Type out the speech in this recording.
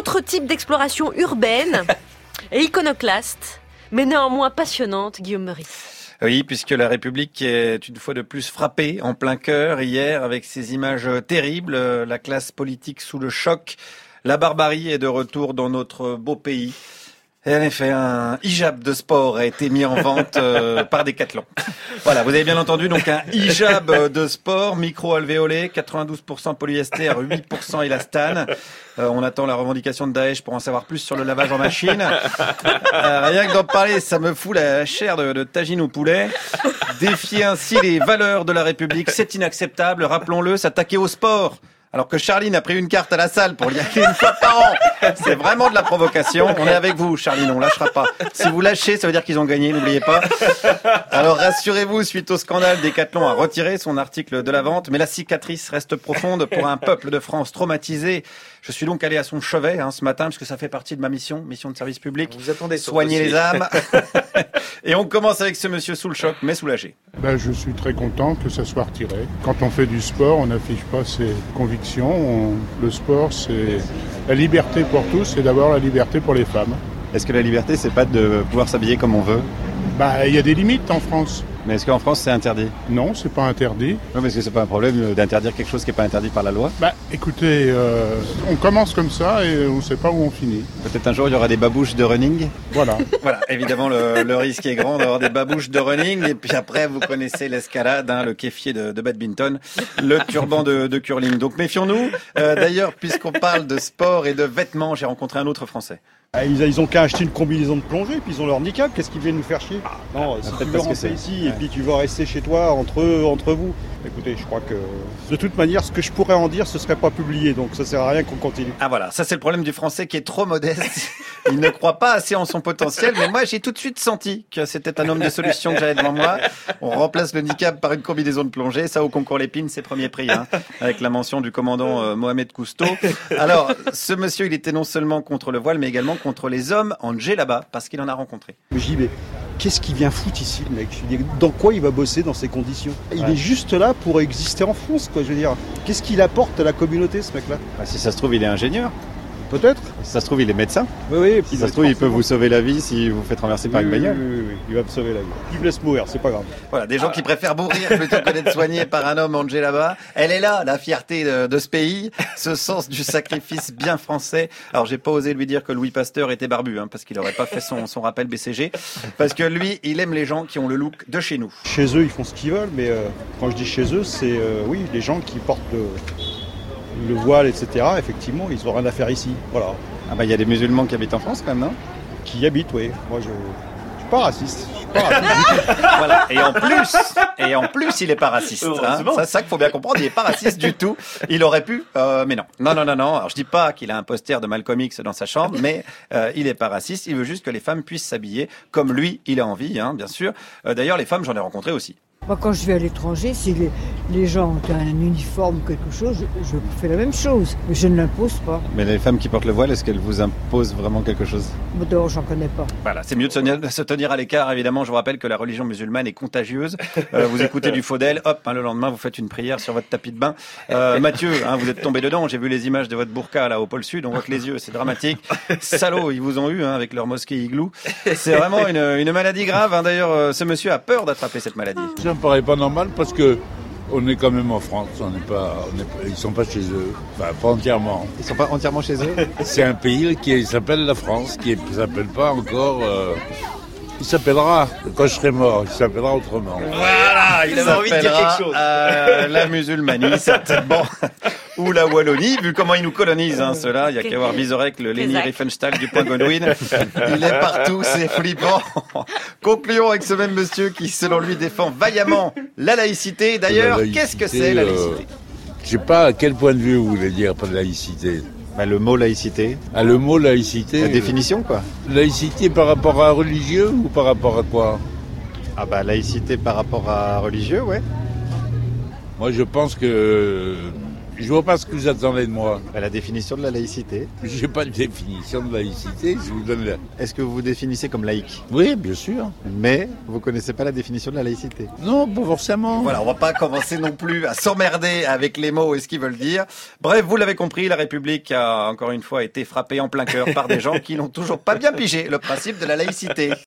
autre type d'exploration urbaine et iconoclaste, mais néanmoins passionnante, Guillaume Meurice. Oui, puisque la République est une fois de plus frappée en plein cœur hier avec ces images terribles, la classe politique sous le choc, la barbarie est de retour dans notre beau pays. Et en effet, un hijab de sport a été mis en vente par Decathlon. Voilà, vous avez bien entendu, donc un hijab de sport, micro-alvéolé, 92% polyester, 8% élastane. On attend la revendication de Daesh pour en savoir plus sur le lavage en machine. Rien que d'en parler, ça me fout la chair de tagine au poulet. Défier ainsi les valeurs de la République, c'est inacceptable. Rappelons-le, s'attaquer au sport. Alors que Charline a pris une carte à la salle pour y aller une fois par an. C'est vraiment de la provocation. On est avec vous, Charline, on lâchera pas. Si vous lâchez, ça veut dire qu'ils ont gagné, n'oubliez pas. Alors rassurez-vous, suite au scandale, Decathlon a retiré son article de la vente, mais la cicatrice reste profonde pour un peuple de France traumatisé. Je suis donc allé à son chevet ce matin, parce que ça fait partie de ma mission de service public. Vous attendez soigner les âmes. Et on commence avec ce monsieur sous le choc, mais soulagé. Je suis très content que ça soit retiré. Quand on fait du sport, on n'affiche pas ses convictions. Le sport, c'est la liberté pour tous et d'abord la liberté pour les femmes. Est-ce que la liberté, c'est pas de pouvoir s'habiller comme on veut ? Il y a des limites en France. Mais est-ce qu'en France, c'est interdit ? Non, c'est pas interdit. Non, mais est-ce que c'est pas un problème d'interdire quelque chose qui n'est pas interdit par la loi ? Écoutez, on commence comme ça et on ne sait pas où on finit. Peut-être un jour, il y aura des babouches de running ? Voilà. Voilà, évidemment, le risque est grand d'avoir des babouches de running. Et puis après, vous connaissez l'escalade, le kéfier de badminton, le turban de curling. Donc méfions-nous. D'ailleurs, puisqu'on parle de sport et de vêtements, j'ai rencontré un autre Français. Ils ont qu'à acheter une combinaison de plongée, puis ils ont leur handicap, qu'est-ce qu'ils viennent nous faire chier ? Non, si tu veux rentrer ici et puis tu vas rester chez toi entre vous. Écoutez, je crois que de toute manière, ce que je pourrais en dire, ce serait pas publié, donc ça sert à rien qu'on continue. Ah voilà, ça c'est le problème du Français qui est trop modeste. Il ne croit pas assez en son potentiel, mais moi j'ai tout de suite senti que c'était un homme de solution que j'avais devant moi. On remplace le handicap par une combinaison de plongée, ça au concours Lépine, c'est premier prix, avec la mention du commandant Mohamed Cousteau. Alors, ce monsieur, il était non seulement contre le voile, mais également contre les hommes en djellaba, parce qu'il en a rencontré. J'y vais. Qu'est-ce qu'il vient foutre ici, le mec ? Je dis, dans quoi il va bosser dans ces conditions ? Il est juste là pour exister en France, quoi. Je veux dire, qu'est-ce qu'il apporte à la communauté, ce mec-là ? Si ça se trouve, il est ingénieur. Peut-être. Si ça se trouve, il est médecin. Oui. Si ça se trouve, il peut vous sauver la vie si vous faites renverser par une bagnole. Oui, il va me sauver la vie. Il me laisse mourir, c'est pas grave. Voilà, des gens qui préfèrent mourir plutôt que d'être soignés par un homme en djellaba. Elle est là, la fierté de ce pays, ce sens du sacrifice bien français. Alors, j'ai pas osé lui dire que Louis Pasteur était barbu, parce qu'il aurait pas fait son rappel BCG. Parce que lui, il aime les gens qui ont le look de chez nous. Chez eux, ils font ce qu'ils veulent, mais quand je dis chez eux, c'est les gens qui portent le voile, etc. Effectivement, ils n'ont rien à faire ici. Voilà. Il y a des musulmans qui habitent en France quand même, non ? Qui habitent, oui. Moi, je suis pas raciste. Voilà. Et en plus, il est pas raciste. C'est ça qu'il faut bien comprendre. Il est pas raciste du tout. Il aurait pu, mais non. Non. Alors, je dis pas qu'il a un poster de Malcolm X dans sa chambre, mais il est pas raciste. Il veut juste que les femmes puissent s'habiller comme lui, il a envie, bien sûr. D'ailleurs, les femmes, j'en ai rencontré aussi. Moi, quand je vais à l'étranger, si les gens ont un uniforme ou quelque chose, je fais la même chose. Mais je ne l'impose pas. Mais les femmes qui portent le voile, est-ce qu'elles vous imposent vraiment quelque chose ? Non, j'en connais pas. Voilà, c'est mieux de se tenir à l'écart, évidemment. Je vous rappelle que la religion musulmane est contagieuse. Vous écoutez du Faudel, hop, le lendemain, vous faites une prière sur votre tapis de bain. Mathieu, vous êtes tombé dedans. J'ai vu les images de votre burqa là au pôle sud. On voit que les yeux, c'est dramatique. Salauds, ils vous ont eu avec leur mosquée igloo. C'est vraiment une maladie grave. D'ailleurs, ce monsieur a peur d'attraper cette maladie. Ça me paraît pas normal parce que on est quand même en France, ils sont pas chez eux, pas entièrement. Ils sont pas entièrement chez eux. C'est un pays qui s'appelle la France, qui s'appelle pas encore. Il s'appellera quand je serai mort, il s'appellera autrement. Voilà, il avait envie de dire quelque chose. La musulmanie, certainement. Ou la Wallonie, vu comment ils nous colonisent, ceux-là. Il y a qu'à voir Vizorek, le Leni Riefenstahl du point Godwin. Il est partout, c'est flippant. Concluons avec ce même monsieur qui, selon lui, défend vaillamment la laïcité. D'ailleurs, qu'est-ce que c'est la laïcité ? Je sais pas à quel point de vue vous voulez dire par laïcité. Le mot laïcité. Le mot laïcité. La définition, quoi. Laïcité par rapport à religieux ou par rapport à quoi ? Laïcité par rapport à religieux, ouais. Moi, je pense que Je vois pas ce que vous attendez de moi. La définition de la laïcité. J'ai pas de définition de laïcité, je vous donne la... Est-ce que vous vous définissez comme laïque? Oui, bien sûr. Mais vous connaissez pas la définition de la laïcité. Non, pas forcément. Voilà, on va pas commencer non plus à s'emmerder avec les mots et ce qu'ils veulent dire. Bref, vous l'avez compris, la République a encore une fois été frappée en plein cœur par des gens qui n'ont toujours pas bien pigé le principe de la laïcité.